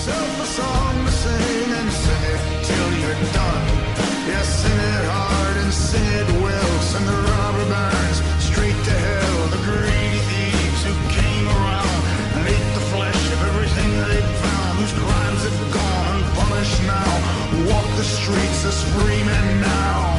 yourself a song to sing and sing it till you're done. Yeah, sing it hard and sing it well. Send the robber barons straight to hell. The greedy thieves who came around and ate the flesh of everything they found. Whose crimes have gone unpunished now. Walk the streets a screaming now.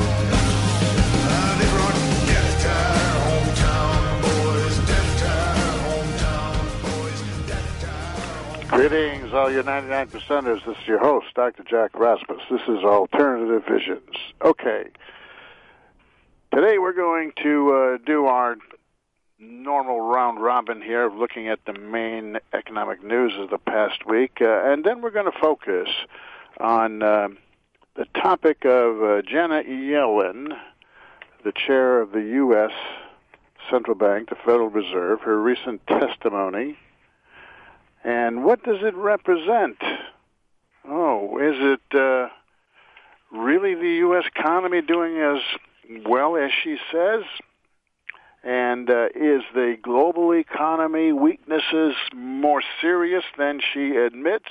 They brought death to our hometown boys. Death to our hometown boys. Death to our hometown. Greetings, all you 99%ers. This is your host, Dr. Jack Rasmus. This is Alternative Visions. Okay. Today we're going to do our normal round robin here of looking at the main economic news of the past week, and then we're going to focus on the topic of Janet Yellen, the chair of the U.S. Central Bank, the Federal Reserve, her recent testimony, and what does it represent? Oh, is it really the U.S. economy doing as well as she says? And is the global economy weaknesses more serious than she admits?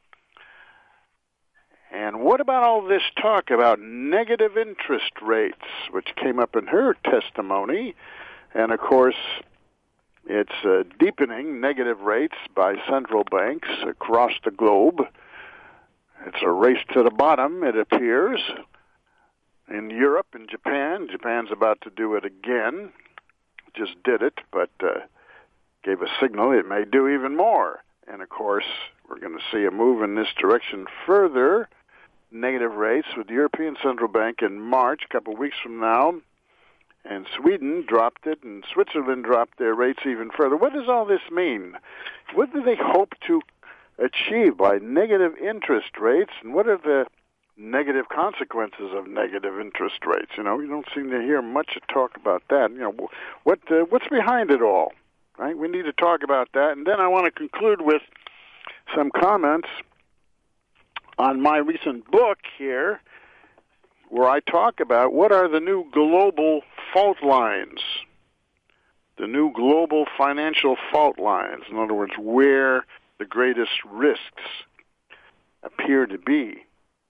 And what about all this talk about negative interest rates, which came up in her testimony? And, of course, it's deepening negative rates by central banks across the globe. It's a race to the bottom, it appears. In Europe and Japan, Japan's about to do it again. Just did it, but gave a signal it may do even more. And, of course, we're going to see a move in this direction further. Negative rates with the European Central Bank in March, a couple of weeks from now. And Sweden dropped it, and Switzerland dropped their rates even further. What does all this mean? What do they hope to achieve by negative interest rates, and what are the negative consequences of negative interest rates? You know, you don't seem to hear much talk about that. You know, what's behind it all, right? We need to talk about that. And then I want to conclude with some comments on my recent book here, where I talk about what are the new global fault lines, the new global financial fault lines. In other words, where the greatest risks appear to be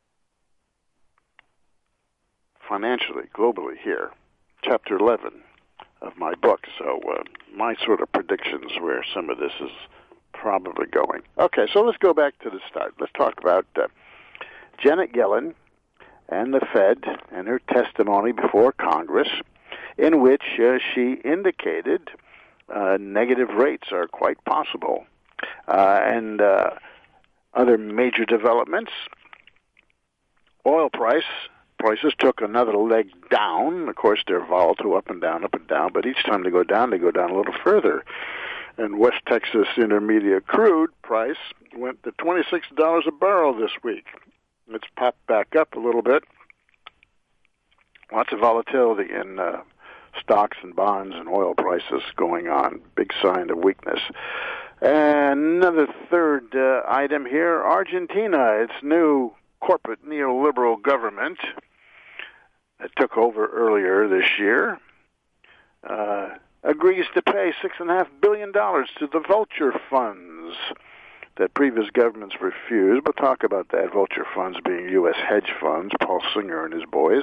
financially, globally here. Chapter 11 of my book. So my sort of predictions where some of this is probably going. Okay, so let's go back to the start. Let's talk about Janet Yellen and the Fed and her testimony before Congress, in which she indicated negative rates are quite possible. And other major developments, oil prices took another leg down. Of course, they're volatile, up and down, but each time they go down a little further. And West Texas Intermediate crude price went to $26 a barrel this week. It's popped back up a little bit. Lots of volatility in stocks and bonds and oil prices going on. Big sign of weakness. And another third item here, Argentina, its new corporate neoliberal government that took over earlier this year, agrees to pay $6.5 billion to the vulture funds that previous governments refused. We'll talk about that, vulture funds being U.S. hedge funds, Paul Singer and his boys.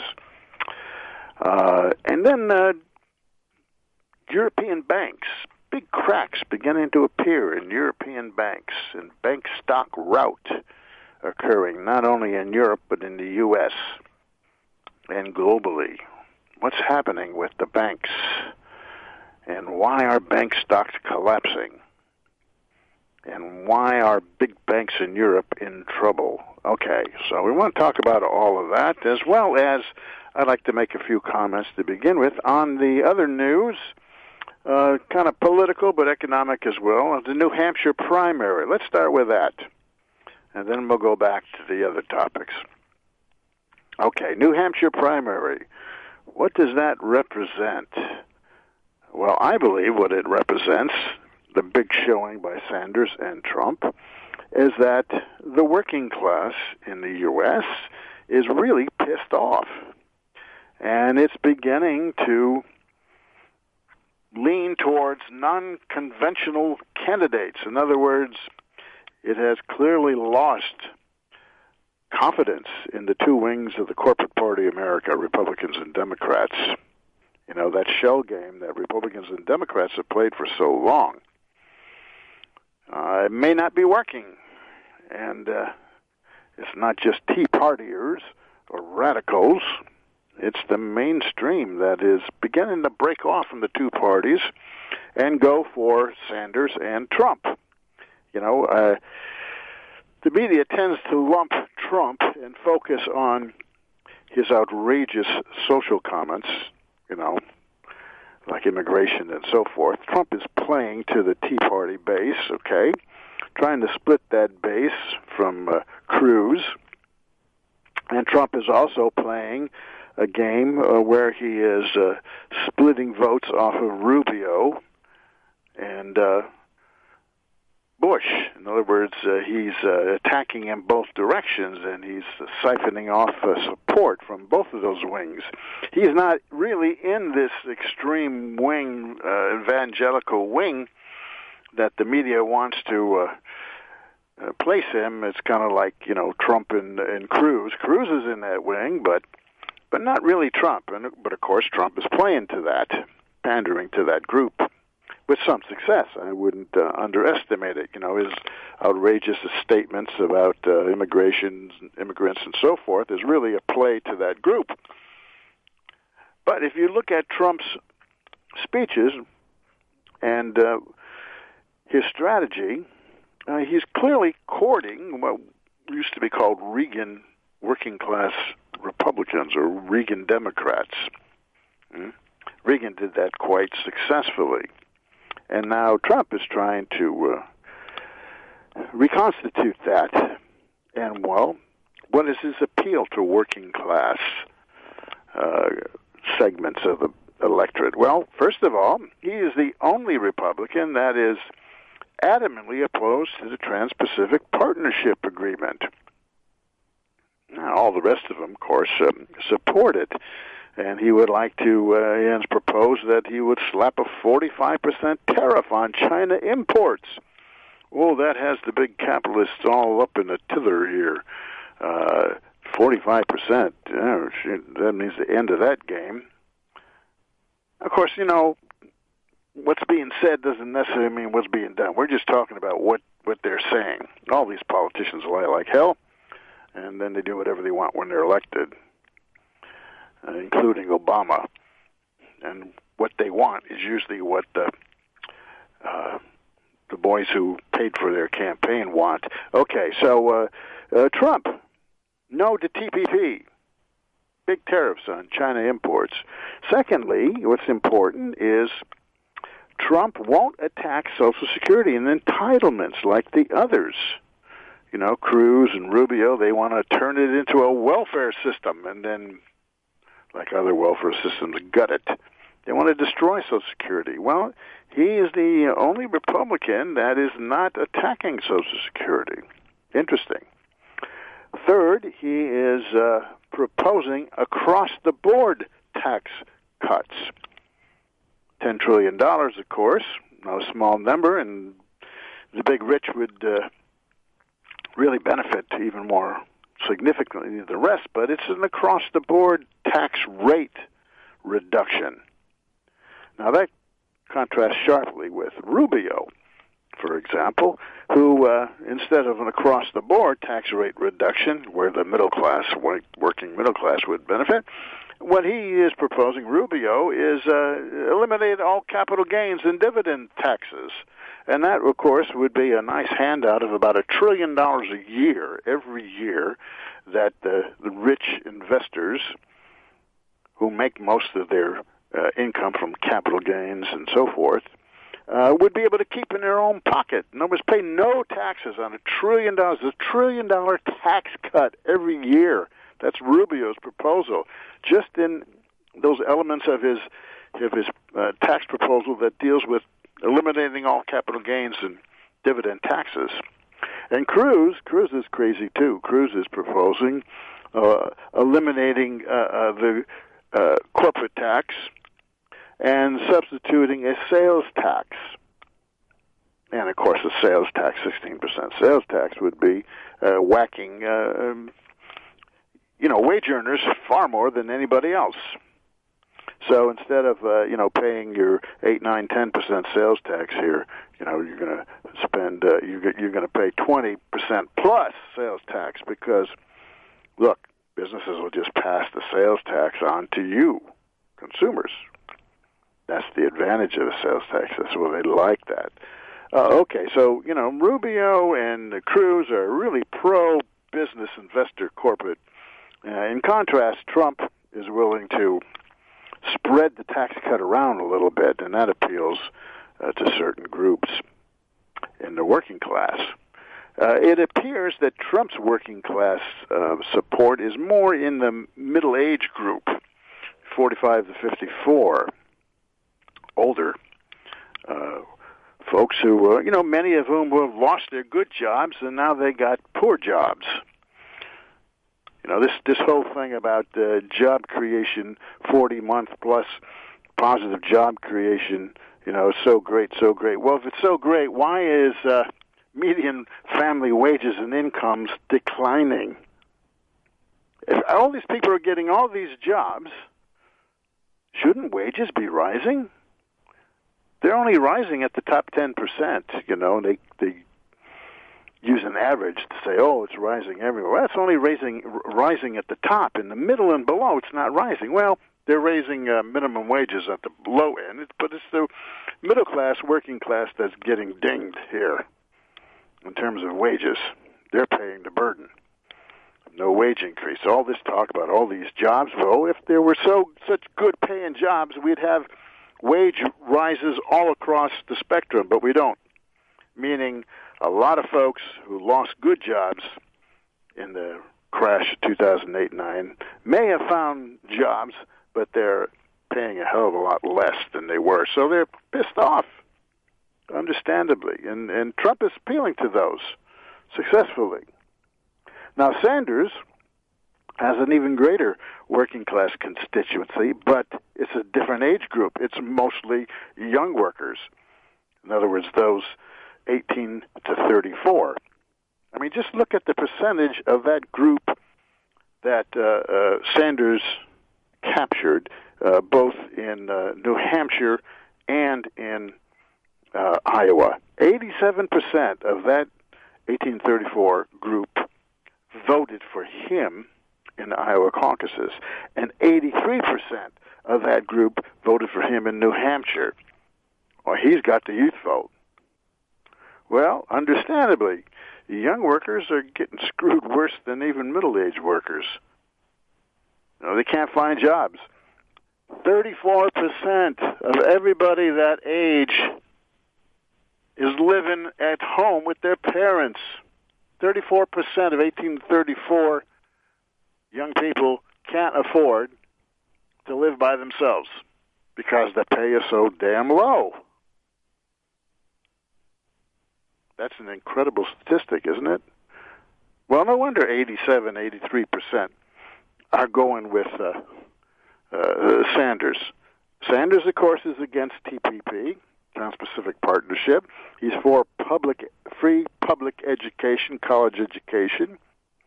And then European banks, big cracks beginning to appear in European banks, and bank stock rout occurring not only in Europe but in the U.S. and globally. What's happening with the banks? And why are bank stocks collapsing? And why are big banks in Europe in trouble? Okay, so we want to talk about all of that, as well as I'd like to make a few comments to begin with on the other news, kind of political but economic as well, the New Hampshire primary. Let's start with that, and then we'll go back to the other topics. Okay, New Hampshire primary. What does that represent? Well, I believe what it represents, the big showing by Sanders and Trump, is that the working class in the U.S. is really pissed off. And it's beginning to lean towards non-conventional candidates. In other words, it has clearly lost confidence in the two wings of the corporate party America, Republicans and Democrats. You know, that shell game that Republicans and Democrats have played for so long. It may not be working. And it's not just Tea Partiers or radicals. It's the mainstream that is beginning to break off from the two parties and go for Sanders and Trump. You know, the media tends to lump Trump and focus on his outrageous social comments, you know, like immigration and so forth. Trump is playing to the Tea Party base, okay, trying to split that base from Cruz. And Trump is also playing a game where he is splitting votes off of Rubio and Bush. In other words, he's attacking in both directions, and he's siphoning off support from both of those wings. He's not really in this extreme wing, evangelical wing, that the media wants to place him. It's kind of like, you know, Trump and Cruz. Cruz is in that wing, but not really Trump. But of course, Trump is playing to that, pandering to that group with some success. I wouldn't underestimate it. You know, his outrageous statements about immigrants and so forth is really a play to that group. But if you look at Trump's speeches and his strategy, he's clearly courting what used to be called Reagan working-class Republicans or Reagan Democrats. Reagan did that quite successfully. And now Trump is trying to reconstitute that. And, well, what is his appeal to working-class segments of the electorate? Well, first of all, he is the only Republican that is adamantly opposed to the Trans-Pacific Partnership Agreement. Now, all the rest of them, of course, support it. And he would like to, he has proposed that he would slap a 45% tariff on China imports. Oh, that has the big capitalists all up in a tither here. 45%, that means the end of that game. Of course, you know, what's being said doesn't necessarily mean what's being done. We're just talking about what they're saying. All these politicians lie like hell, and then they do whatever they want when they're elected, including Obama. And what they want is usually what the boys who paid for their campaign want. Okay, so Trump, no to TPP. Big tariffs on China imports. Secondly, what's important is Trump won't attack Social Security and entitlements like the others. You know, Cruz and Rubio, they want to turn it into a welfare system and then, like other welfare systems, gut it. They want to destroy Social Security. Well, he is the only Republican that is not attacking Social Security. Interesting. Third, he is proposing across-the-board tax cuts. $10 trillion, of course, no small number, and the big rich would really benefit even more significantly than the rest, but it's an across-the-board tax rate reduction. Now, that contrasts sharply with Rubio, for example, who, instead of an across-the-board tax rate reduction, where the middle class, working middle class would benefit, what he is proposing, Rubio, is eliminate all capital gains and dividend taxes. And that, of course, would be a nice handout of about $1 trillion a year, every year, that the rich investors who make most of their income from capital gains and so forth would be able to keep in their own pocket. In other words, pay no taxes on $1 trillion. A $1 trillion tax cut every year. That's Rubio's proposal. Just in those elements of his tax proposal that deals with eliminating all capital gains and dividend taxes. And Cruz is crazy too. Cruz is proposing eliminating the corporate tax and substituting a sales tax. And, of course, the sales tax, 16% sales tax, would be whacking, wage earners far more than anybody else. So instead of, paying your 8, 9, 10% sales tax here, you're going to spend, you're going to pay 20% plus sales tax because, look, businesses will just pass the sales tax on to you, consumers. That's the advantage of a sales tax. That's why they like that. Okay, so, Rubio and Cruz are really pro-business investor corporate. In contrast, Trump is willing to spread the tax cut around a little bit, and that appeals to certain groups in the working class. It appears that Trump's working class support is more in the middle age group, 45 to 54, older folks who, many of whom have lost their good jobs and now they got poor jobs. This whole thing about job creation, 40-month plus positive job creation, so great, so great. Well, if it's so great, why is median family wages and incomes declining? If all these people are getting all these jobs, shouldn't wages be rising? They're only rising at the top 10%, they use an average to say, it's rising everywhere. Well, it's only rising at the top. In the middle and below, it's not rising. Well, they're raising minimum wages at the low end, but it's the middle class, working class that's getting dinged here in terms of wages. They're paying the burden. No wage increase. All this talk about all these jobs, well, if there were such good paying jobs, we'd have wage rises all across the spectrum, but we don't. Meaning a lot of folks who lost good jobs in the crash of 2008-9 may have found jobs, but they're paying a hell of a lot less than they were. So they're pissed off, understandably. And Trump is appealing to those successfully. Now, Sanders has an even greater working-class constituency, but it's a different age group. It's mostly young workers. In other words, those 18 to 34. I mean, just look at the percentage of that group that Sanders captured, both in New Hampshire and in Iowa. 87% of that 1834 group voted for him in the Iowa caucuses, and 83% of that group voted for him in New Hampshire. Well, he's got the youth vote. Well, understandably, young workers are getting screwed worse than even middle-aged workers. They can't find jobs. 34% of everybody that age is living at home with their parents. 34% of 18 to 34 young people can't afford to live by themselves because the pay is so damn low. That's an incredible statistic, isn't it? Well, no wonder 83% are going with Sanders. Sanders, of course, is against TPP, Trans-Pacific Partnership. He's for free public education, college education.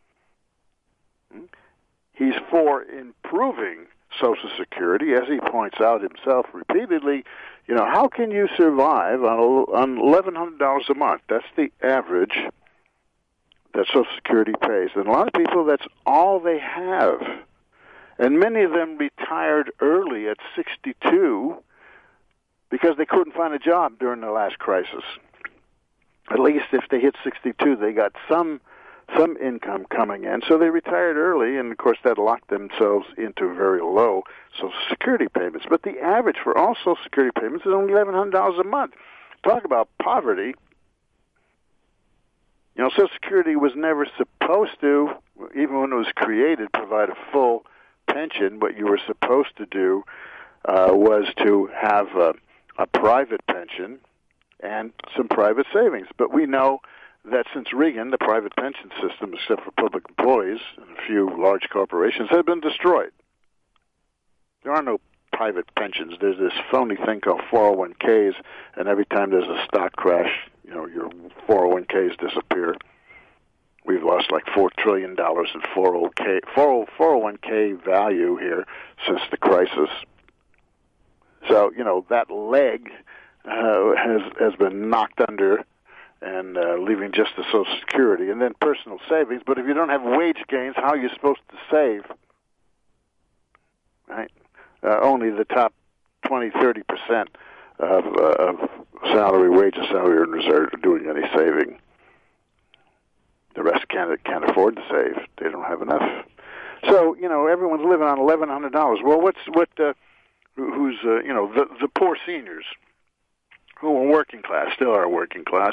He's for improving Social Security, as he points out himself repeatedly. How can you survive on $1,100 a month? That's the average that Social Security pays. And a lot of people, that's all they have. And many of them retired early at 62 because they couldn't find a job during the last crisis. At least if they hit 62, they got some income coming in. So they retired early, and, of course, that locked themselves into very low Social Security payments. But the average for all Social Security payments is only $1,100 a month. Talk about poverty. Social Security was never supposed to, even when it was created, provide a full pension. What you were supposed to do was to have a private pension and some private savings. But we know that since Reagan, the private pension system, except for public employees and a few large corporations, have been destroyed. There are no private pensions. There's this phony thing called 401ks, and every time there's a stock crash, your 401ks disappear. We've lost like $4 trillion in 401k value here since the crisis. So, that leg has been knocked under and leaving just the Social Security and then personal savings. But if you don't have wage gains, how are you supposed to save? Right? Only the top 20-30% of salary earners are doing any saving. The rest can't afford to save. They don't have enough. So everyone's living on $1,100. Well, who's the poor seniors who are working class, still are working class,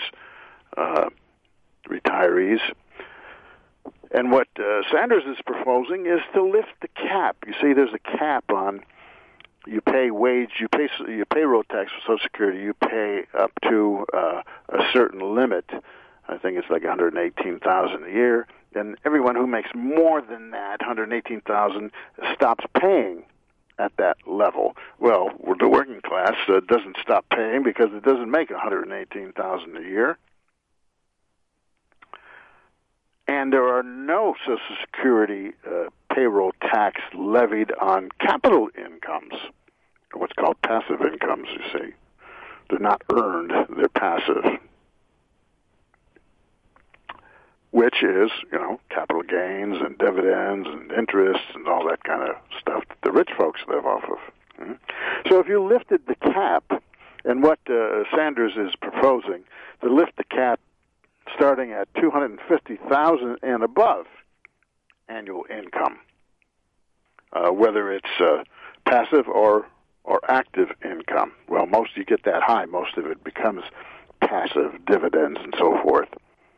retirees. And what Sanders is proposing is to lift the cap. You see, there's a cap on you pay payroll tax for Social Security. You pay up to a certain limit. I think it's like $118,000 a year. And everyone who makes more than that, $118,000, stops paying at that level. Well, the working class doesn't stop paying because it doesn't make $118,000 a year. And there are no Social Security payroll tax levied on capital incomes, or what's called passive incomes, you see. They're not earned, they're passive. Which is, capital gains and dividends and interest and all that kind of stuff that the rich folks live off of. So if you lifted the cap, and what Sanders is proposing, to lift the cap starting at $250,000 and above annual income, whether it's passive or active income. Well, most you get that high, most of it becomes passive dividends and so forth.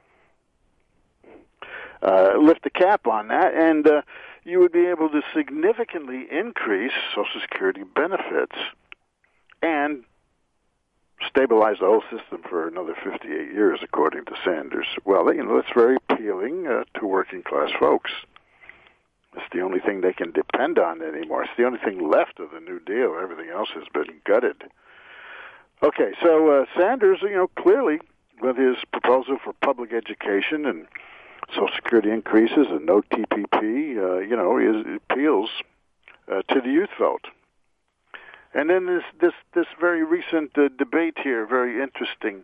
Lift the cap on that, and you would be able to significantly increase Social Security benefits and stabilize the whole system for another 58 years, according to Sanders. Well, that's very appealing to working class folks. It's the only thing they can depend on anymore. It's the only thing left of the New Deal. Everything else has been gutted. Okay, so Sanders, clearly, with his proposal for public education and Social Security increases and no TPP, it appeals to the youth vote. And then this very recent debate here, very interesting.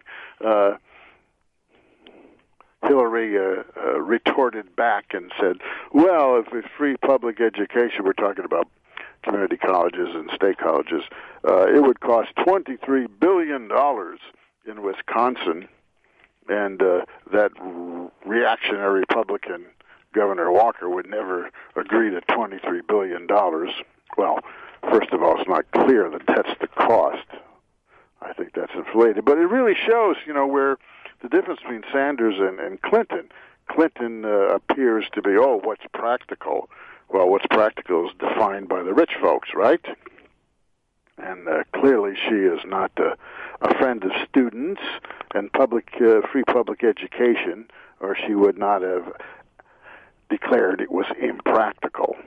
Hillary retorted back and said, well, if it's free public education, we're talking about community colleges and state colleges, it would cost $23 billion in Wisconsin, and that reactionary Republican Governor Walker would never agree to $23 billion. Well, first of all, it's not clear that that's the cost. I think that's inflated. But it really shows, where the difference between Sanders and Clinton. Clinton appears to be, what's practical? Well, what's practical is defined by the rich folks, right? And clearly she is not a friend of students and free public education, or she would not have declared it was impractical.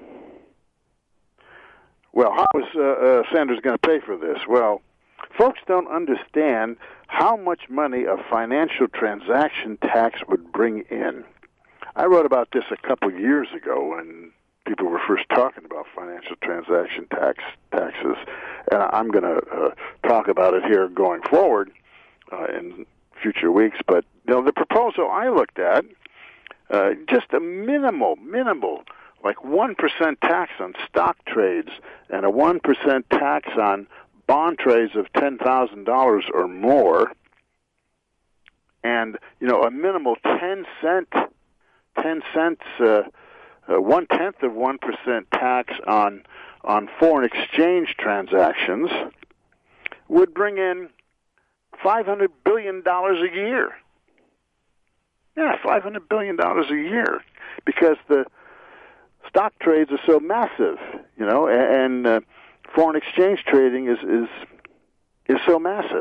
Well, how is Sanders going to pay for this? Well, folks don't understand how much money a financial transaction tax would bring in. I wrote about this a couple of years ago when people were first talking about financial transaction taxes, and I'm going to talk about it here going forward in future weeks. But the proposal I looked at, just a minimal, like 1% tax on stock trades and a 1% tax on bond trades of $10,000 or more, and a minimal 10 cents, 1/10 of 1% tax on foreign exchange transactions would bring in $500 billion a year. Yeah, $500 billion a year, because the stock trades are so massive, and foreign exchange trading is so massive.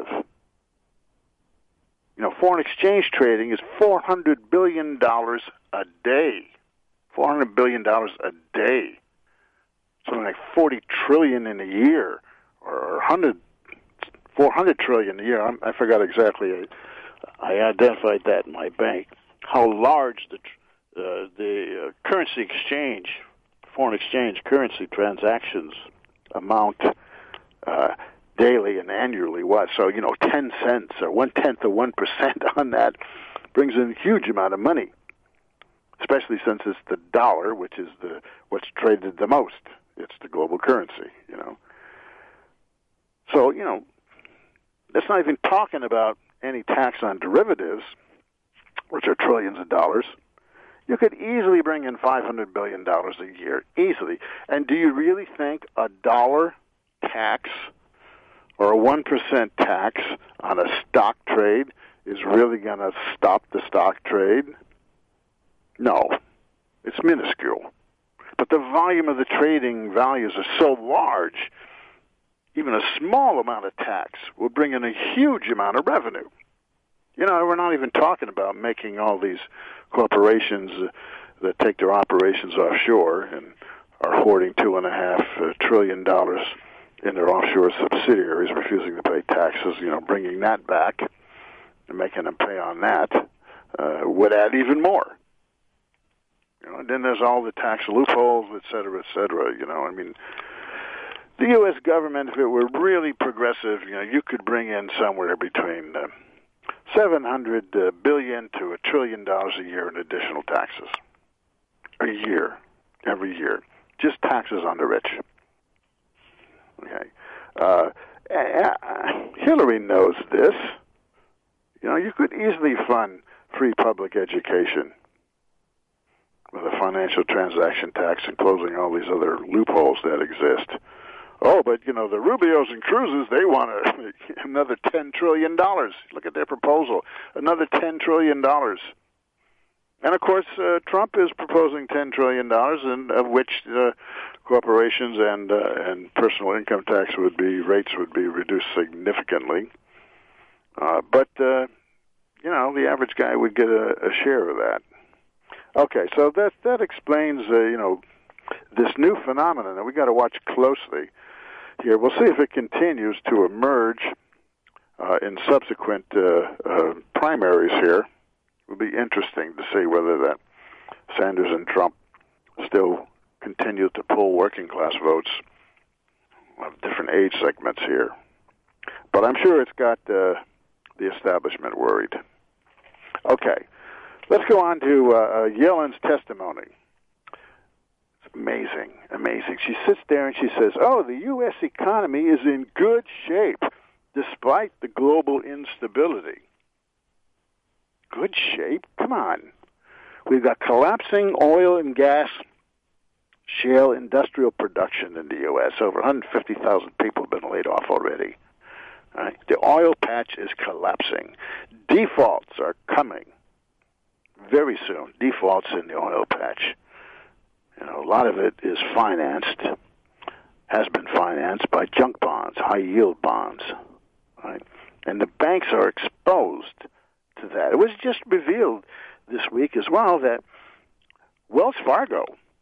Foreign exchange trading is $400 billion a day. $400 billion a day. Something like $40 trillion in a year, or 400 trillion a year. I forgot exactly I identified that in my bank. How large the currency exchange, foreign exchange currency transactions amount daily and annually was. So 10 cents or 1/10 of 1% on that brings in a huge amount of money, especially since it's the dollar, which is what's traded the most. It's the global currency, So, that's not even talking about any tax on derivatives, which are trillions of dollars. You could easily bring in $500 billion a year, easily. And do you really think a dollar tax or a 1% tax on a stock trade is really going to stop the stock trade? No, it's minuscule. But the volume of the trading values are so large, even a small amount of tax will bring in a huge amount of revenue. We're not even talking about making all these corporations that take their operations offshore and are hoarding $2.5 trillion in their offshore subsidiaries, refusing to pay taxes, bringing that back and making them pay on that would add even more. And then there's all the tax loopholes, et cetera, et cetera. The U.S. government, if it were really progressive, you could bring in somewhere between $700 billion to $1 trillion a year in additional taxes. A year, every year. Just taxes on the rich. Okay. Hillary knows this. You could easily fund free public education with a financial transaction tax and closing all these other loopholes that exist. Oh, but, the Rubios and Cruzes, they want another $10 trillion. Look at their proposal, another $10 trillion. And, of course, Trump is proposing $10 trillion, and of which corporations and personal income tax rates would be reduced significantly. But the average guy would get a share of that. Okay, so that explains, this new phenomenon, and we got to watch closely here. We'll see if it continues to emerge in subsequent primaries here. It will be interesting to see whether that Sanders and Trump still continue to pull working class votes of different age segments here. But I'm sure it's got the establishment worried. Okay, let's go on to Yellen's testimony. Amazing. She sits there and she says, the U.S. economy is in good shape despite the global instability. Good shape? Come on. We've got collapsing oil and gas shale industrial production in the U.S. Over 150,000 people have been laid off already. Right? The oil patch is collapsing. Defaults are coming very soon. Defaults in the oil patch. A lot of it is has been financed by junk bonds, high-yield bonds, right? And the banks are exposed to that. It was just revealed this week as well that Wells Fargo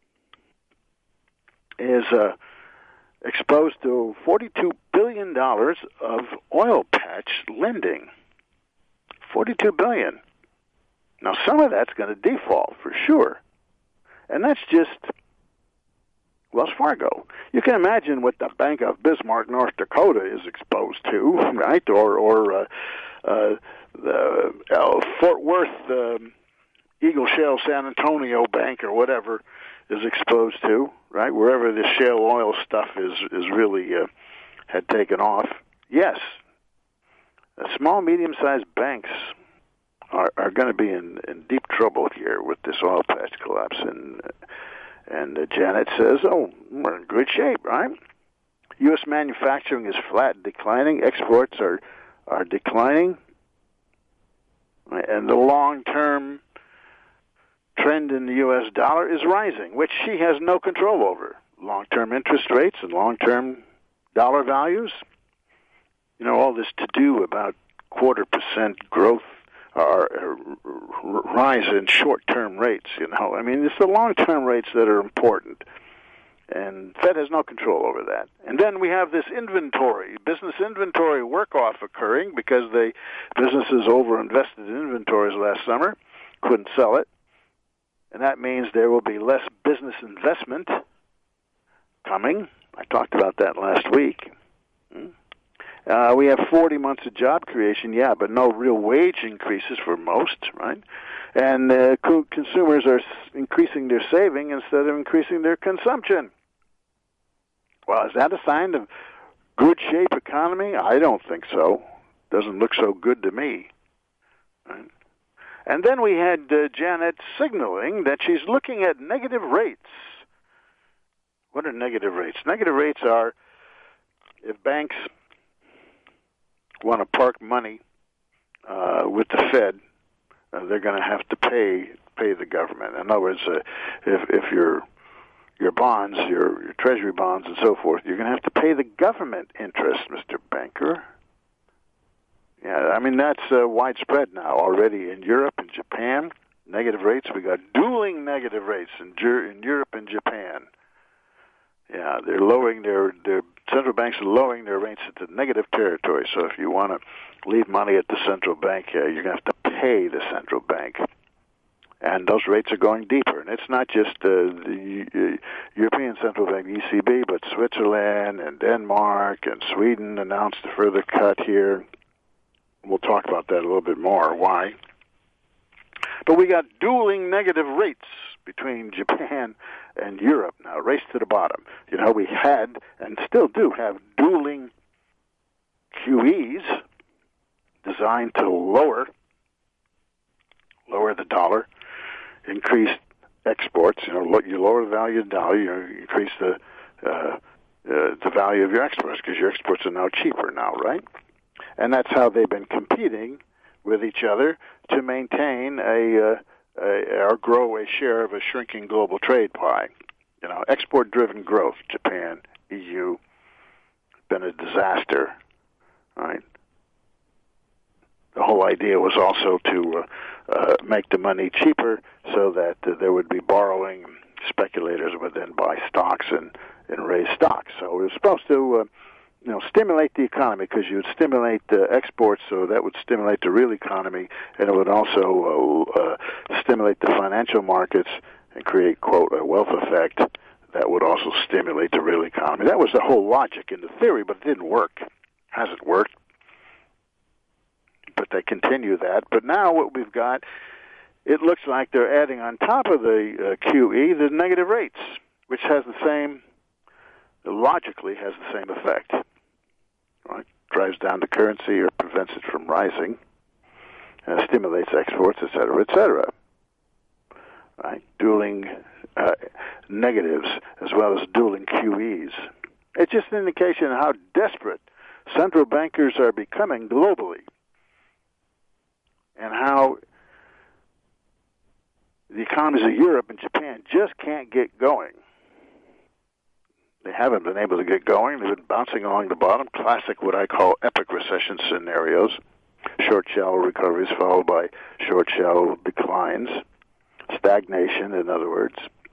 is exposed to $42 billion of oil patch lending. $42 billion. Now, some of that's going to default for sure. And that's just Wells Fargo. You can imagine what the Bank of Bismarck, North Dakota is exposed to, right? Or the Fort Worth Eagle Shale San Antonio Bank or whatever is exposed to, right? Wherever this shale oil stuff is really had taken off. Yes, small, medium-sized banks are going to be in deep trouble here with this oil patch collapse. And Janet says, we're in good shape, right? U.S. manufacturing is flat, declining. Exports are declining. And the long-term trend in the U.S. dollar is rising, which she has no control over. Long-term interest rates and long-term dollar values. All this to-do about 0.25% growth or rise in short-term rates, I mean, it's the long-term rates that are important. And Fed has no control over that. And then we have this inventory, business inventory work-off occurring because businesses overinvested in inventories last summer, couldn't sell it. And that means there will be less business investment coming. I talked about that last week. We have 40 months of job creation, yeah, but no real wage increases for most, right? And consumers are increasing their saving instead of increasing their consumption. Well, is that a sign of good shape economy? I don't think so. Doesn't look so good to me. Right? And then we had Janet signaling that she's looking at negative rates. What are negative rates? Negative rates are if banks want to park money with the Fed, they're going to have to pay the government. In other words, if your bonds, your treasury bonds and so forth, you're going to have to pay the government interest, Mr. Banker. Yeah, I mean, that's widespread now already in Europe and Japan. Negative rates. We got dueling negative rates in Europe and Japan. Yeah, they're lowering their central banks are lowering their rates into negative territory. So if you want to leave money at the central bank, you're going to have to pay the central bank. And those rates are going deeper. And it's not just the European Central Bank, ECB, but Switzerland and Denmark and Sweden announced a further cut here. We'll talk about that a little bit more, why. But we got dueling negative rates between Japan and Europe now, race to the bottom. You know, we had and still do have dueling QEs designed to lower the dollar, increase exports. You know, you lower the value of the dollar, you increase the value of your exports because your exports are now cheaper now, right? And that's how they've been competing with each other to maintain or grow a share of a shrinking global trade pie. You know, export-driven growth, Japan, EU, been a disaster, right? The whole idea was also to make the money cheaper so that there would be borrowing. Speculators would then buy stocks and raise stocks. So it was supposed to stimulate the economy because you would stimulate exports, so that would stimulate the real economy, and it would also stimulate the financial markets and create, quote, a wealth effect that would also stimulate the real economy. That was the whole logic in the theory, but it didn't work. Hasn't worked. But they continue that. But now what we've got, it looks like they're adding on top of the QE the negative rates, which has logically has the same effect. Right? Drives down the currency or prevents it from rising, stimulates exports, et cetera, et cetera. Right? Dueling negatives as well as dueling QEs. It's just an indication of how desperate central bankers are becoming globally and how the economies of Europe and Japan just can't get going. They haven't been able to get going. They've been bouncing along the bottom. Classic, what I call epic recession scenarios. Short, shallow recoveries followed by short, shallow declines. Stagnation, in other words.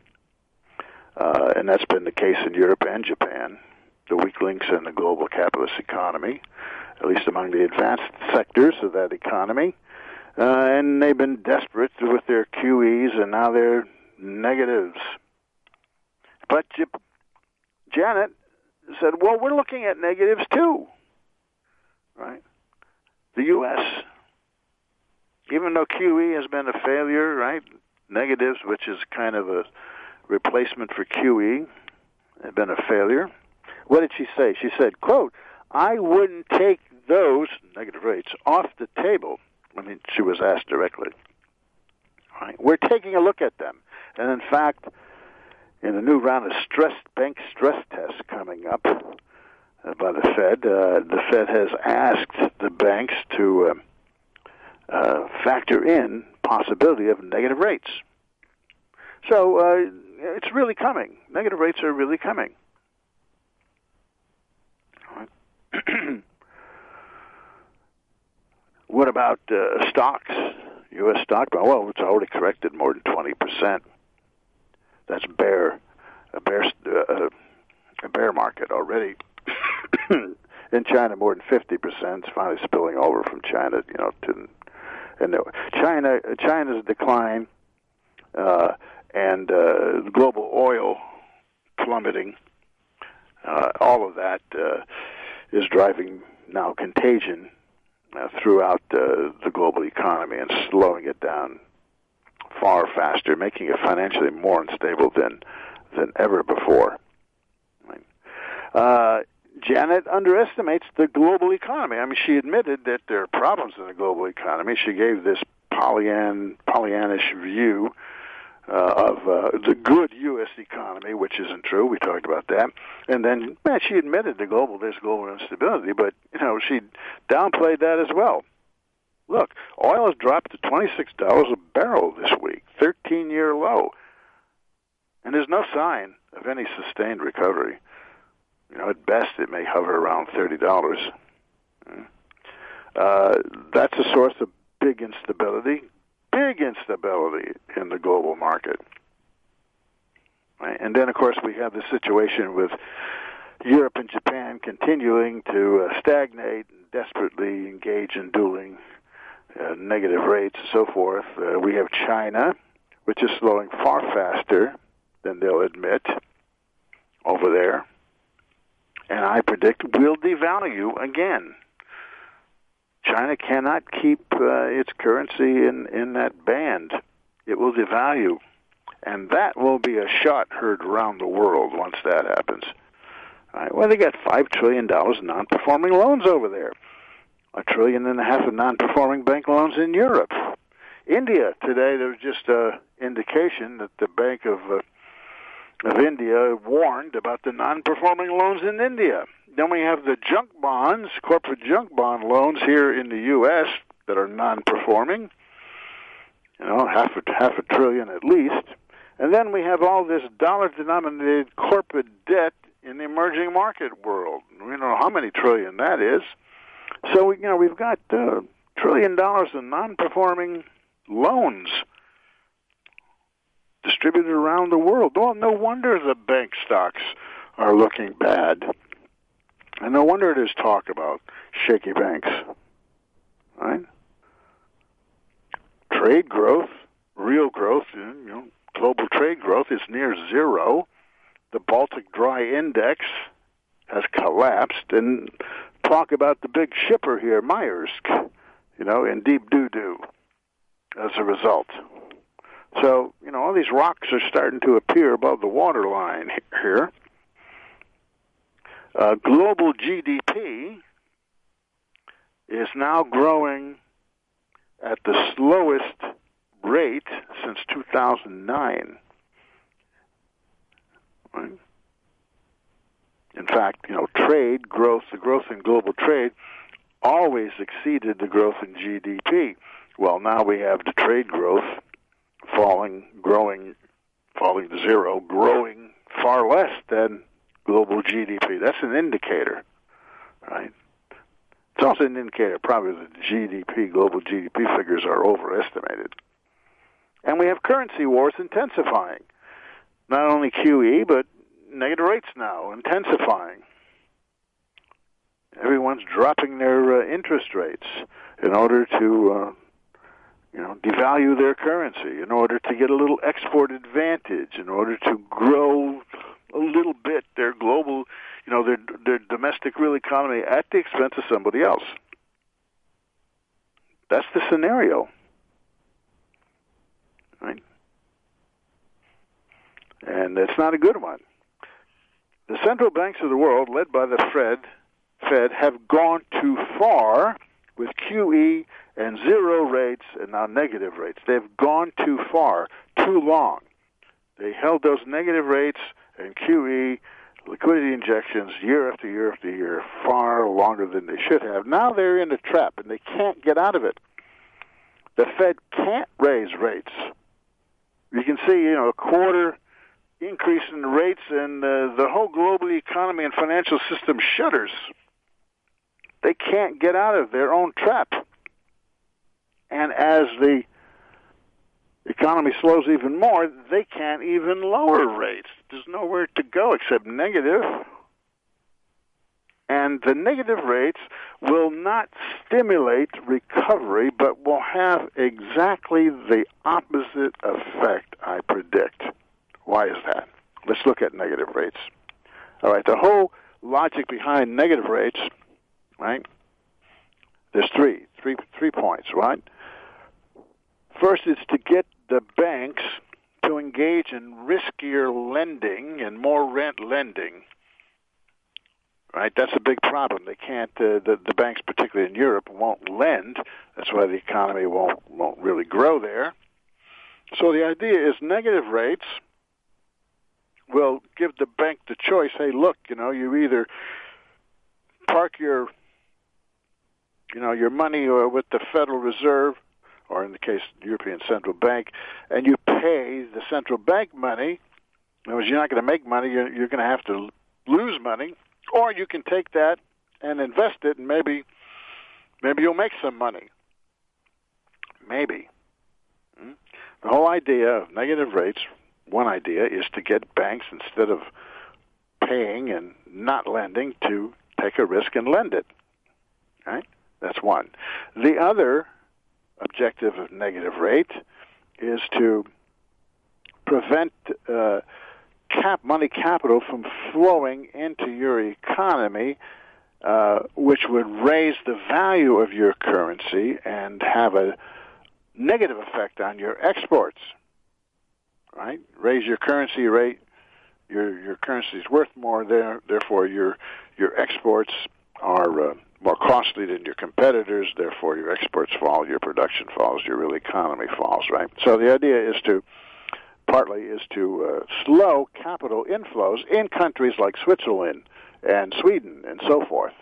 And that's been the case in Europe and Japan. The weak links in the global capitalist economy, at least among the advanced sectors of that economy. And they've been desperate with their QEs, and now they're negatives. But Janet said, well, we're looking at negatives too, right? The U.S., even though QE has been a failure, right? Negatives, which is kind of a replacement for QE, have been a failure. What did she say? She said, quote, I wouldn't take those negative rates off the table. I mean, she was asked directly. Right? We're taking a look at them. And in fact, in a new round of bank stress tests coming up by the Fed has asked the banks to factor in possibility of negative rates. So it's really coming. Negative rates are really coming. All right. What about stocks? U.S. stock? Well, it's already corrected more than 20%. That's bear a bear market already. In China, more than 50%. It's finally spilling over from China, China's decline and global oil plummeting. All of that is driving now contagion throughout the global economy and slowing it down far faster, making it financially more unstable than ever before. Janet underestimates the global economy. I mean, she admitted that there are problems in the global economy. She gave this Pollyannish view of the good U.S. economy, which isn't true. We talked about that. And then she admitted there's global instability, but she downplayed that as well. Look, oil has dropped to $26 a barrel this week, 13-year low. And there's no sign of any sustained recovery. At best, it may hover around $30. That's a source of big instability in the global market. Right? And then, of course, we have the situation with Europe and Japan continuing to stagnate and desperately engage in dueling negative rates and so forth. We have China, which is slowing far faster than they'll admit over there. And I predict will devalue again. China cannot keep its currency in that band. It will devalue. And that will be a shot heard around the world once that happens. All right, well, they got $5 trillion in non-performing loans over there. $1.5 trillion of non-performing bank loans in Europe. India, today there was just an indication that the Bank of India warned about the non-performing loans in India. Then we have the junk bonds, corporate junk bond loans here in the U.S. that are non-performing, half a trillion at least. And then we have all this dollar-denominated corporate debt in the emerging market world. We don't know how many trillion that is. So we've got $1 trillion in non-performing loans distributed around the world. Oh, no wonder the bank stocks are looking bad. And no wonder there's talk about shaky banks. Right? Trade growth, real growth, global trade growth is near zero. The Baltic Dry Index has collapsed. And talk about the big shipper here, Maersk, in deep doo-doo as a result. So, all these rocks are starting to appear above the waterline here. Global GDP is now growing at the slowest rate since 2009. Right? In fact, trade growth, the growth in global trade, always exceeded the growth in GDP. Well, now we have the trade growth falling to zero, growing far less than global GDP. That's an indicator, right? It's also an indicator probably that the global GDP figures are overestimated. And we have currency wars intensifying. Not only QE, but negative rates now intensifying. Everyone's dropping their interest rates in order to devalue their currency, in order to get a little export advantage, in order to grow a little bit their global, their domestic real economy at the expense of somebody else. That's the scenario. Right? And it's not a good one. The central banks of the world, led by the Fed, have gone too far with QE and zero rates and now negative rates. They've gone too far, too long. They held those negative rates and QE, liquidity injections, year after year after year, far longer than they should have. Now they're in a trap, and they can't get out of it. The Fed can't raise rates. You can see, a quarter increase in rates, and the whole global economy and financial system shudders. They can't get out of their own trap. And as the economy slows even more, they can't even lower rates. There's nowhere to go except negative. And the negative rates will not stimulate recovery, but will have exactly the opposite effect, I predict. Why is that? Let's look at negative rates. All right, the whole logic behind negative rates, right? There's three points, right? First is to get the banks to engage in riskier lending and more rent lending. Right, that's a big problem. They can't. The banks, particularly in Europe, won't lend. That's why the economy won't really grow there. So the idea is negative rates will give the bank the choice. Hey, look, you either park your money with the Federal Reserve, or in the case of the European Central Bank, and you pay the central bank money. In other words, you're not going to make money. You're going to have to lose money. Or you can take that and invest it, and maybe you'll make some money. Maybe. The whole idea of negative rates, one idea, is to get banks, instead of paying and not lending, to take a risk and lend it. Right? That's one. The other objective of negative rate is to prevent money capital from flowing into your economy, which would raise the value of your currency and have a negative effect on your exports. Right? Raise your currency rate, your currency is worth more there. Therefore, your exports are more costly than your competitors. Therefore, your exports fall, your production falls, your real economy falls. Right? So the idea is to slow capital inflows in countries like Switzerland and Sweden and so forth.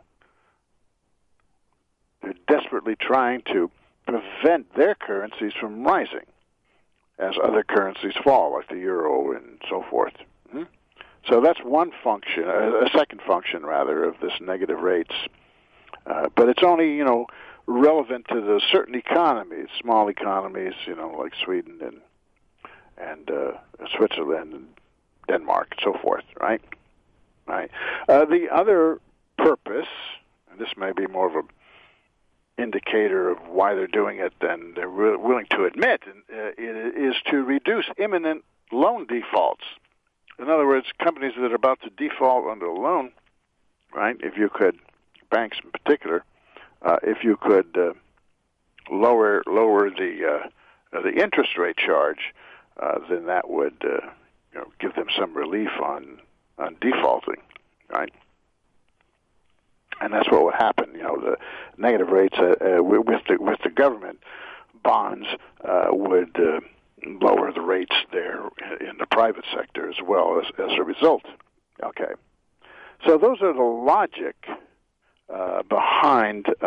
They're desperately trying to prevent their currencies from rising as other currencies fall, like the euro and so forth. So that's one function, a second function, rather, of this negative rates. But it's only, relevant to the certain economies, small economies, like Sweden and Switzerland and Denmark and so forth, right? Right. The other purpose, and this may be more of an indicator of why they're doing it than they're willing to admit, is to reduce imminent loan defaults. In other words, companies that are about to default under a loan, right? If you could, banks in particular, if you could lower the interest rate charge, then that would give them some relief on defaulting, right? And that's what would happen. The negative rates with the government bonds would lower the rates there in the private sector as well as a result. Okay, so those are the logic behind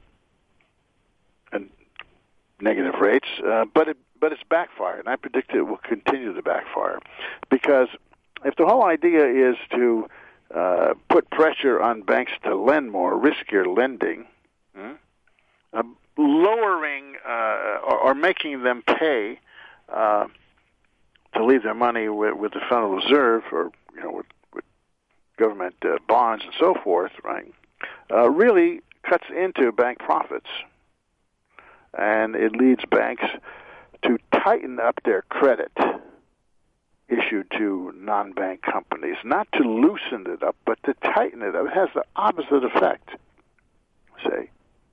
negative rates, but it's backfired, and I predict it will continue to backfire, because if the whole idea is to put pressure on banks to lend more, riskier lending, lowering or making them pay to leave their money with the Federal Reserve, or with government bonds and so forth, right? Really cuts into bank profits, and it leads banks to tighten up their credit issued to non-bank companies, not to loosen it up, but to tighten it up. It has the opposite effect. Say,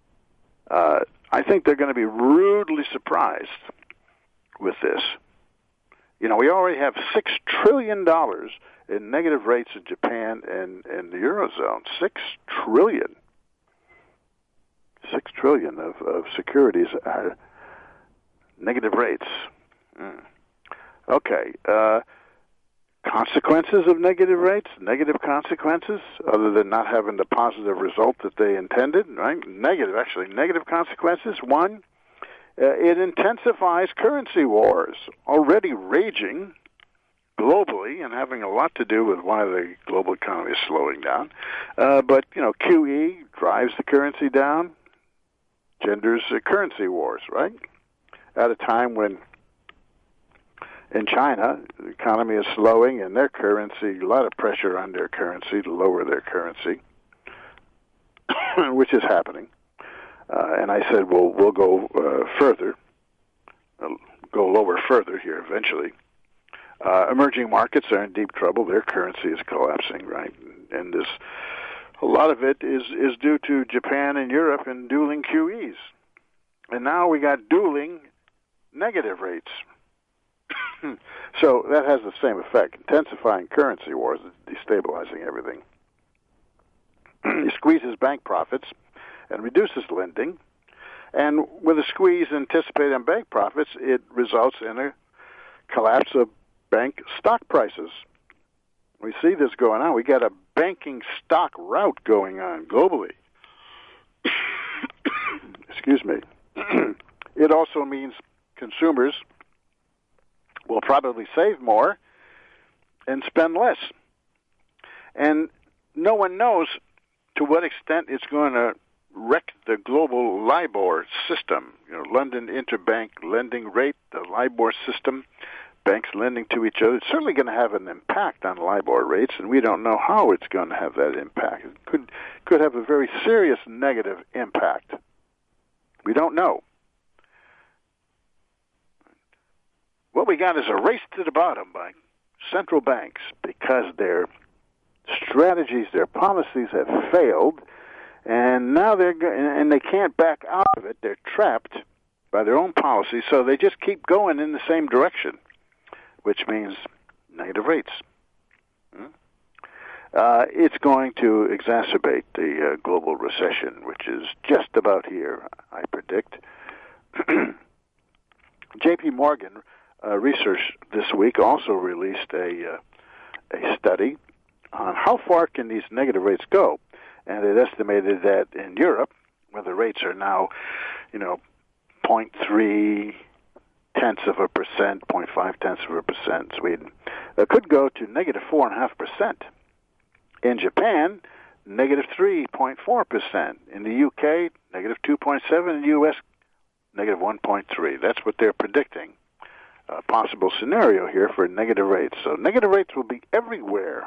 I think they're going to be rudely surprised with this. We already have $6 trillion in negative rates in Japan and the Eurozone. $6 trillion. $6 trillion of securities are negative rates. Okay. Consequences of negative rates, negative consequences, other than not having the positive result that they intended, right? Negative consequences. One, it intensifies currency wars, already raging globally and having a lot to do with why the global economy is slowing down. But QE drives the currency down, genders currency wars, right? At a time when In China, the economy is slowing, and their currency, a lot of pressure on their currency to lower their currency, which is happening. And I said, well, we'll go further, go lower further here eventually. Emerging markets are in deep trouble. Their currency is collapsing, right? And this, a lot of it is due to Japan and Europe and dueling QEs. And now we got dueling negative rates. So that has the same effect, intensifying currency wars, destabilizing everything. It squeezes bank profits and reduces lending. And with a squeeze anticipated on bank profits, it results in a collapse of bank stock prices. We see this going on. We got a banking stock rout going on globally. Excuse me. It also means consumers will probably save more and spend less. And no one knows to what extent it's going to wreck the global LIBOR system. London interbank lending rate, the LIBOR system, banks lending to each other. It's certainly going to have an impact on LIBOR rates, and we don't know how it's going to have that impact. It could have a very serious negative impact. We don't know. What we got is a race to the bottom by central banks because their strategies, their policies have failed, and now and they can't back out of it. They're trapped by their own policies, so they just keep going in the same direction, which means negative rates. It's going to exacerbate the global recession, which is just about here, I predict. J.P. Morgan research this week also released a study on how far can these negative rates go, and it estimated that in Europe, where the rates are now, 0.3 tenths of a percent, 0.5 tenths of a percent, Sweden, could go to negative 4.5%. In Japan, negative 3.4%. In the UK, negative 2.7%. In the US, negative 1.3%. That's what they're predicting. A possible scenario here for negative rates. So negative rates will be everywhere.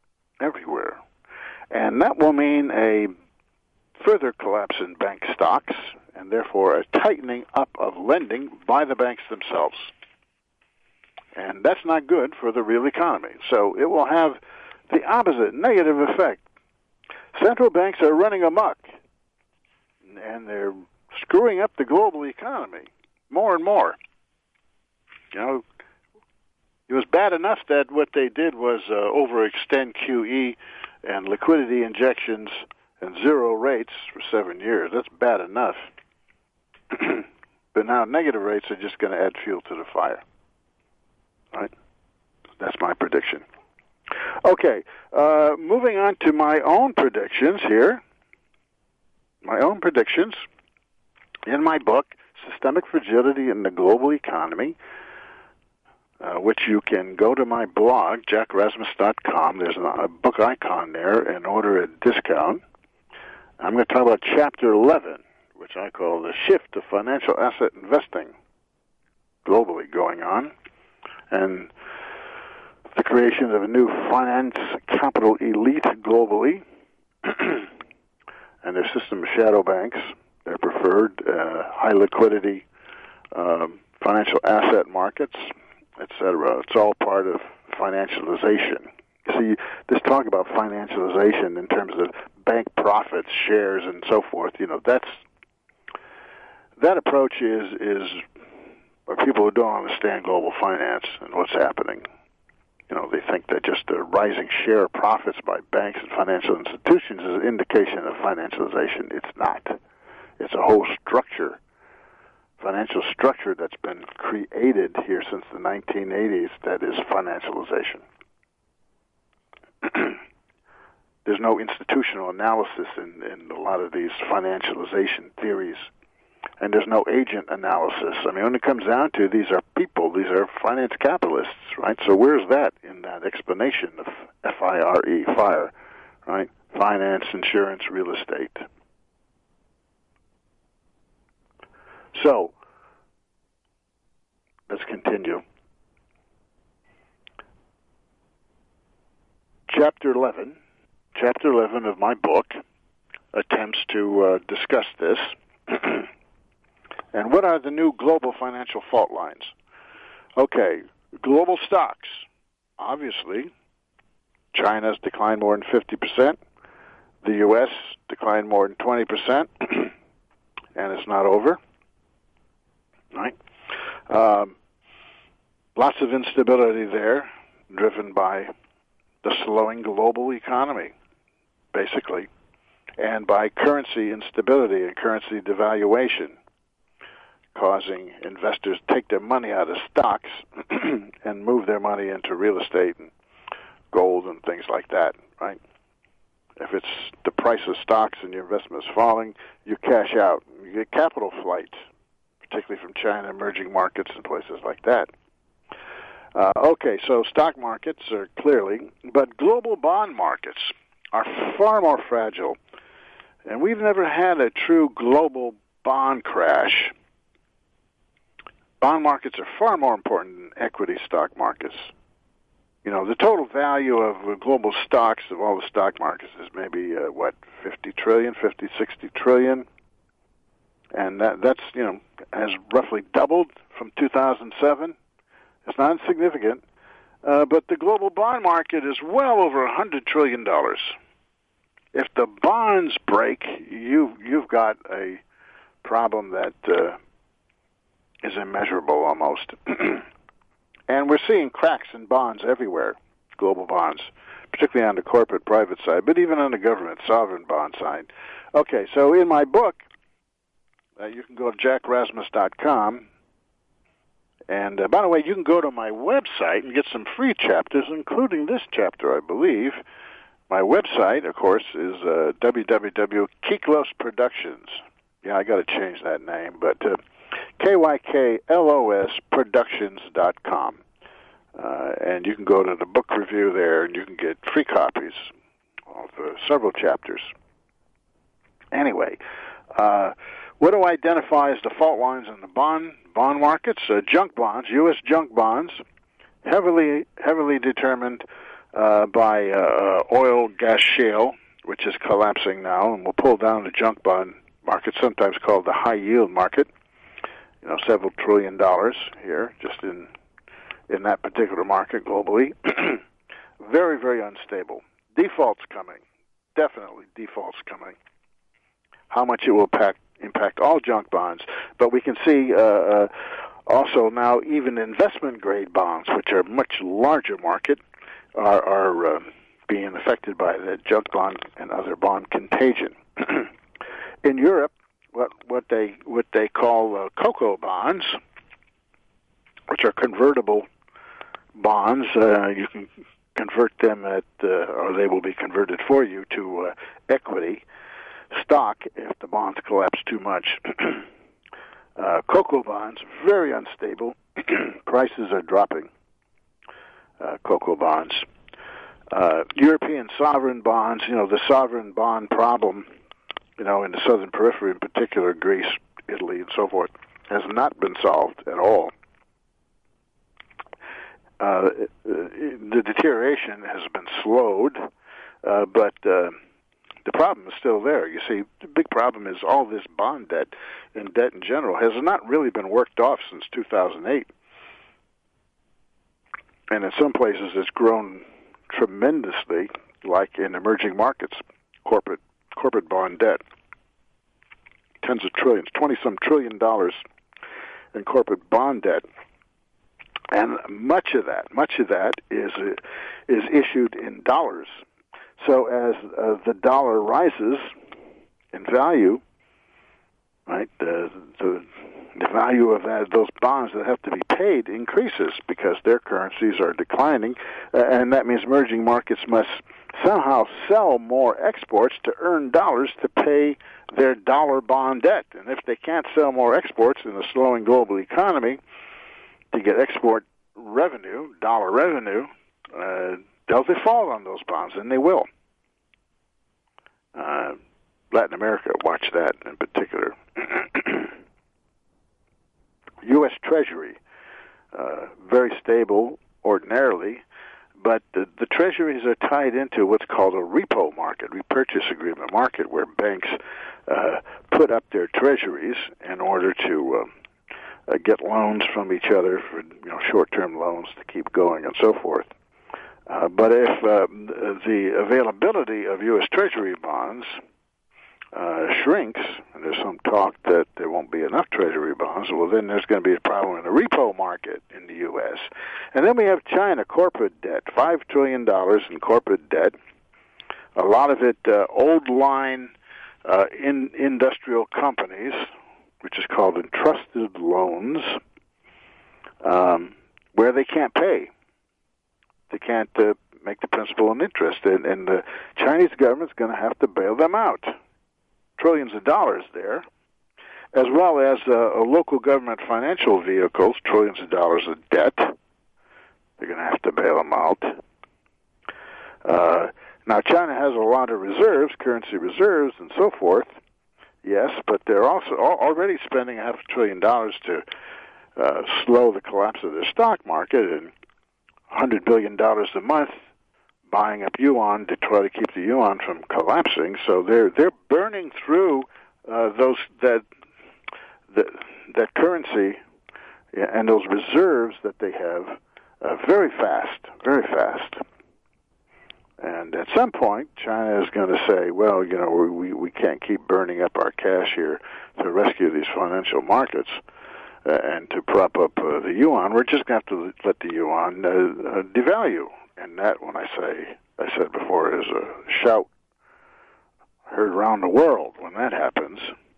And that will mean a further collapse in bank stocks and therefore a tightening up of lending by the banks themselves. And that's not good for the real economy. So it will have the opposite negative effect. Central banks are running amok, and they're screwing up the global economy more and more. It was bad enough that what they did was overextend QE and liquidity injections and zero rates for 7 years. That's bad enough. But now negative rates are just going to add fuel to the fire. Right? That's my prediction. Okay, moving on to my own predictions here. My own predictions in my book, Systemic Fragility in the Global Economy, which you can go to my blog, jackrasmus.com. There's a book icon there and order at discount. I'm going to talk about Chapter 11, which I call the shift of financial asset investing globally going on, and the creation of a new finance capital elite globally, and their system of shadow banks, their preferred high liquidity financial asset markets, etc. It's all part of financialization. See, this talk about financialization in terms of bank profits, shares, and so forth, that approach is for people who don't understand global finance and what's happening. They think that just a rising share of profits by banks and financial institutions is an indication of financialization. It's not. It's a whole structure, financial structure that's been created here since the 1980s that is financialization. There's no institutional analysis in a lot of these financialization theories. And there's no agent analysis. I mean, when it comes down to, these are people, these are finance capitalists, right? So where's that in that explanation of FIRE, FIRE, right? Finance, insurance, real estate. So, let's continue. Chapter 11 of my book attempts to discuss this. And what are the new global financial fault lines? Okay, global stocks. Obviously, China's declined more than 50%. The U.S. declined more than 20%, and it's not over. Right? Lots of instability there, driven by the slowing global economy, basically, and by currency instability and currency devaluation, causing investors to take their money out of stocks and move their money into real estate and gold and things like that, right? If it's the price of stocks and your investment is falling, you cash out. You get capital flight, particularly from China, emerging markets and places like that. Okay, so stock markets are clearly, but global bond markets are far more fragile. And we've never had a true global bond crash. Bond markets are far more important than equity stock markets. You know, the total value of global stocks, of all the stock markets, is maybe, 50 trillion, 50, 60 trillion. And that's, has roughly doubled from 2007. It's not insignificant. But the global bond market is well over $100 trillion. If the bonds break, you've got a problem that is immeasurable almost. And we're seeing cracks in bonds everywhere, global bonds, particularly on the corporate private side, but even on the government sovereign bond side. Okay, so in my book, you can go to jackrasmus.com. And by the way, you can go to my website and get some free chapters, including this chapter, I believe. My website, of course, is www.kyklos Productions. Yeah, I got to change that name, but KYKLOS Productions.com. And you can go to the book review there, and you can get free copies of several chapters. Anyway, what do I identify as the fault lines in the bond markets? Junk bonds, U.S. junk bonds, heavily determined by oil, gas, shale, which is collapsing now, and will pull down the junk bond market, sometimes called the high yield market. Several $1 trillion here, just in that particular market globally. Very, very unstable. Defaults coming. Definitely defaults coming. How much it will impact all junk bonds. But we can see also now even investment-grade bonds, which are a much larger market, are being affected by the junk bond and other bond contagion. In Europe, what they call cocoa bonds, which are convertible bonds, you can convert them or they will be converted for you to equity stock if the bonds collapse too much. Cocoa bonds, very unstable. Prices are dropping. Cocoa bonds. European sovereign bonds, the sovereign bond problem, in the southern periphery, in particular Greece, Italy, and so forth, has not been solved at all. The deterioration has been slowed, but the problem is still there. You see, the big problem is all this bond debt and debt in general has not really been worked off since 2008. And in some places it's grown tremendously, like in emerging markets, corporate bond debt. Tens of trillions, 20-some $trillion in corporate bond debt. And much of that is issued in dollars. So as the dollar rises in value, right, the value of those bonds that have to be paid increases because their currencies are declining, and that means emerging markets must somehow sell more exports to earn dollars to pay their dollar bond debt. And if they can't sell more exports in a slowing global economy to get export revenue, dollar revenue, they'll default on those bonds, and they will. Latin America, watch that in particular. U.S. Treasury, very stable ordinarily, But the treasuries are tied into what's called a repo market, repurchase agreement market, where banks put up their treasuries in order to get loans from each other for short-term loans to keep going and so forth. But if the availability of U.S. Treasury bonds shrinks, and there's some talk that there won't be enough Treasury bonds, well, then there's going to be a problem in the repo market in the U.S. And then we have China corporate debt, $5 trillion in corporate debt, a lot of it old-line industrial companies, which is called entrusted loans, where they can't pay. They can't make the principal and interest, and the Chinese government's going to have to bail them out. Trillions of dollars there, as well as local government financial vehicles, trillions of dollars of debt. They're going to have to bail them out. Now, China has a lot of reserves, currency reserves, and so forth, yes, but they're also already spending $500 billion to slow the collapse of their stock market, and $100 billion a month buying up yuan to try to keep the yuan from collapsing. So they're burning through that currency and those reserves that they have very fast. And at some point, China is going to say, well, we can't keep burning up our cash here to rescue these financial markets and to prop up the yuan. We're just going to have to let the yuan devalue. And that, when I said before, is a shout heard around the world when that happens.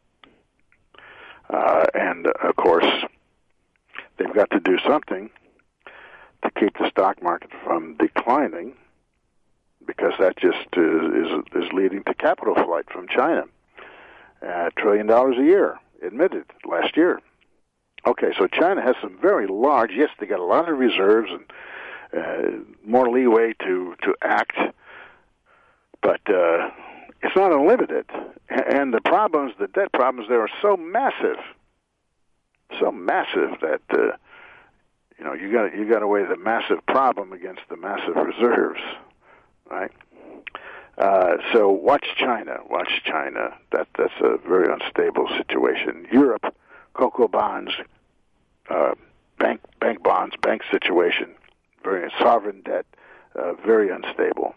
And, of course, they've got to do something to keep the stock market from declining, because that just is leading to capital flight from China. $1 trillion a year, admitted, last year. Okay, so China has some very large, yes, they got a lot of reserves and more leeway to act, but it's not unlimited. And the debt problems there are so massive that you got to weigh the massive problem against the massive reserves, right? So watch China. That's a very unstable situation. Europe, cocoa bonds, bank bonds, bank situation. Very sovereign debt, very unstable.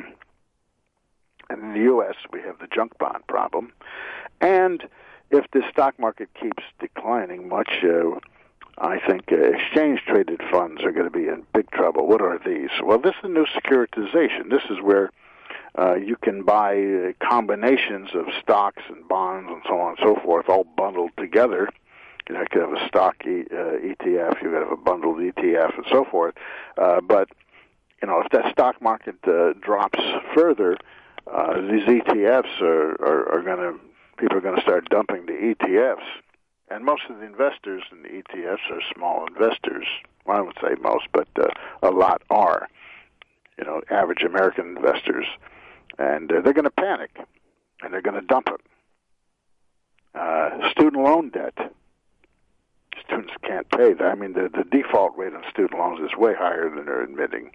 And in the U.S., we have the junk bond problem. And if the stock market keeps declining much, I think exchange-traded funds are going to be in big trouble. What are these? Well, this is a new securitization. This is where you can buy combinations of stocks and bonds and so on and so forth, all bundled together. You could have a stock ETF, you could have a bundled ETF, and so forth. But if that stock market drops further, these ETFs are going to, people are going to start dumping the ETFs. And most of the investors in the ETFs are small investors. Well, I would say most, but a lot are. Average American investors, and they're going to panic, and they're going to dump it. Student loan debt. Students can't pay that. I mean, the default rate on student loans is way higher than they're admitting.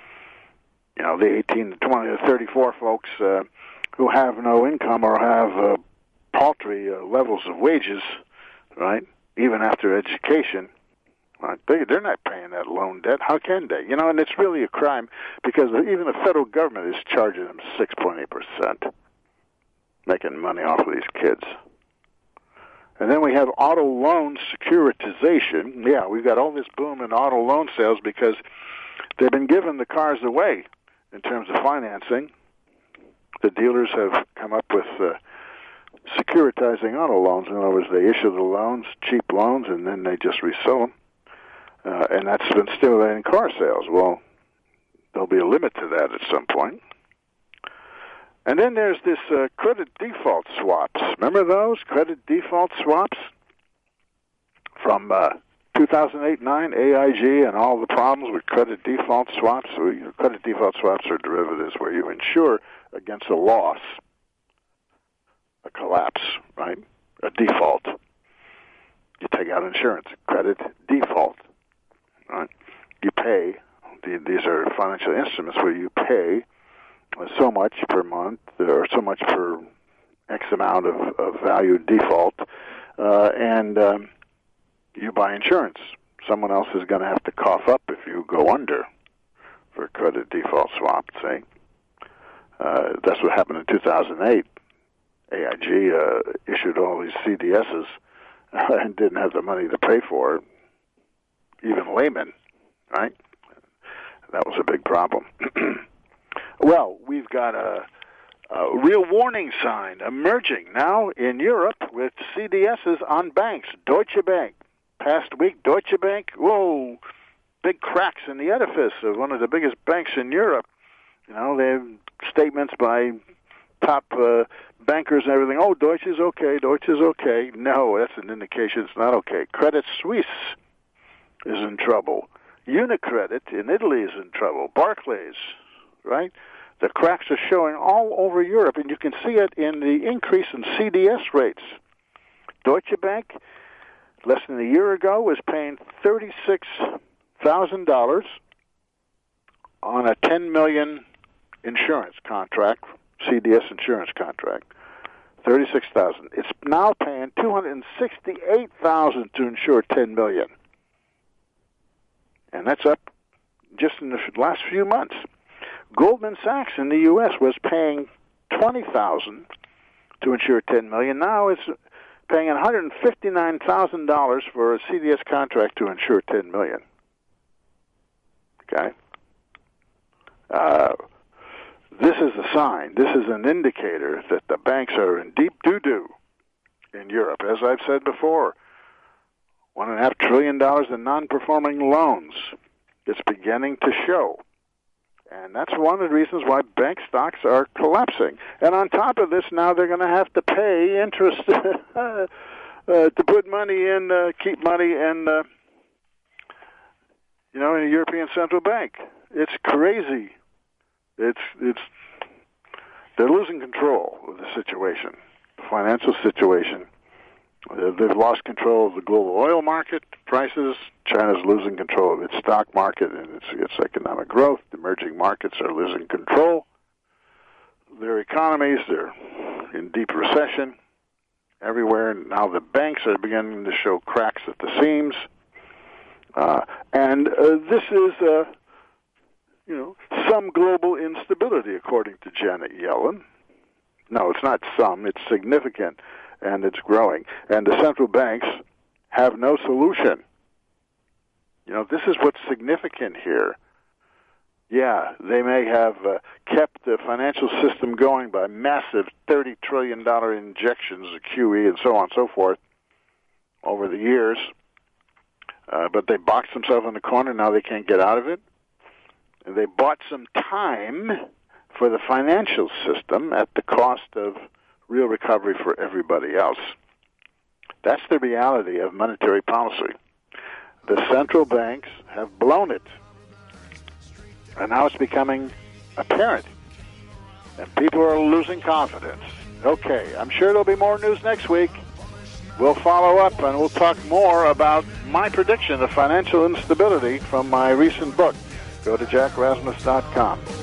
The 18 to 20 to 34 folks who have no income or have paltry levels of wages, right, even after education, right, they're not paying that loan debt. How can they? And it's really a crime, because even the federal government is charging them 6.8%, making money off of these kids. And then we have auto loan securitization. Yeah, we've got all this boom in auto loan sales because they've been giving the cars away in terms of financing. The dealers have come up with securitizing auto loans. In other words, they issue the loans, cheap loans, and then they just resell them. And that's been stimulating car sales. Well, there'll be a limit to that at some point. And then there's this credit default swaps. Remember those credit default swaps from 2008-9, AIG, and all the problems with credit default swaps? So credit default swaps are derivatives where you insure against a loss, a collapse, right? A default. You take out insurance, credit default, right? You pay the these are financial instruments where you pay so much per month or so much per X amount of value default, and you buy insurance. Someone else is going to have to cough up if you go under for a credit default swap, say. That's what happened in 2008. AIG issued all these CDSs and didn't have the money to pay for it. Even laymen, right? That was a big problem. Well, we've got a real warning sign emerging now in Europe with CDSs on banks. Deutsche Bank. Past week, Deutsche Bank, whoa, big cracks in the edifice of one of the biggest banks in Europe. You know, they have statements by top bankers and everything. Oh, Deutsche is okay, Deutsche is okay. No, that's an indication it's not okay. Credit Suisse is in trouble. Unicredit in Italy is in trouble. Barclays, right? The cracks are showing all over Europe, and you can see it in the increase in CDS rates. Deutsche Bank, less than a year ago, was paying $36,000 on a $10 million insurance contract, CDS insurance contract. $36,000. It's now paying $268,000 to insure $10 million, and that's up just in the last few months. Goldman Sachs in the U.S. was paying $20,000 to insure $10 million. Now it's paying $159,000 for a CDS contract to insure $10 million. Okay? This is a sign. This is an indicator that the banks are in deep doo-doo in Europe. As I've said before, $1.5 trillion in non-performing loans. It's beginning to show. And that's one of the reasons why bank stocks are collapsing. And on top of this, now they're going to have to pay interest to put money in, keep money in, in a European Central Bank. It's crazy. It's they're losing control of the situation, the financial situation. They've lost control of the global oil market prices. China's losing control of its stock market and its economic growth. The emerging markets are losing control. Their economies, they're in deep recession everywhere. Now the banks are beginning to show cracks at the seams. And this is, some global instability, according to Janet Yellen. No, it's not some. It's significant. And it's growing. And the central banks have no solution. This is what's significant here. Yeah, they may have kept the financial system going by massive $30 trillion injections of QE and so on and so forth over the years, but they boxed themselves in the corner. Now they can't get out of it. And they bought some time for the financial system at the cost of real recovery for everybody else. That's the reality of monetary policy. The central banks have blown it. And now it's becoming apparent. And people are losing confidence. Okay, I'm sure there'll be more news next week. We'll follow up and we'll talk more about my prediction of financial instability from my recent book. Go to jackrasmus.com.